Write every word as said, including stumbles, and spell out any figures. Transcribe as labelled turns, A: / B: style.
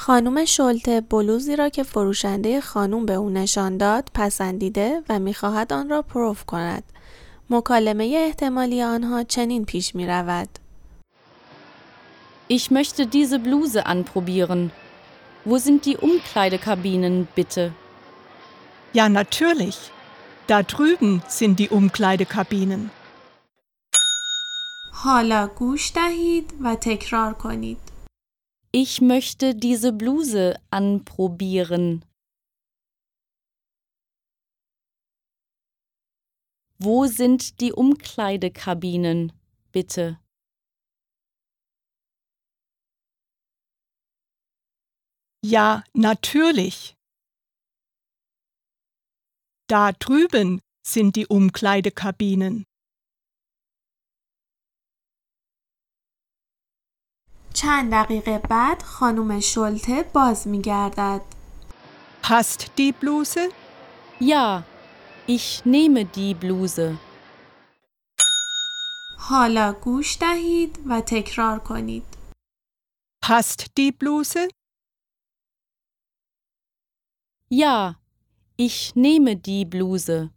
A: خانم شلته بلوزی را که فروشنده خانم به او نشان داد پسندیده و می‌خواهد آن را پروف کند. مکالمه احتمالی آنها چنین پیش می‌رود.
B: Ich möchte diese Bluse anprobieren. Wo sind die Umkleidekabinen, bitte?
C: Ja, natürlich. Da drüben sind die Umkleidekabinen.
A: حالا گوش دهید و تکرار کنید.
B: Ich möchte diese Bluse anprobieren. Wo sind die Umkleidekabinen, bitte?
C: Ja, natürlich. Da drüben sind die Umkleidekabinen.
A: چند دقیقه بعد خانم شلته باز می‌گردد.
C: Passt die Bluse?
B: Ja, ich nehme die Bluse.
A: حالا گوش دهید و تکرار کنید.
C: Passt die Bluse?
B: Ja, ich nehme die Bluse.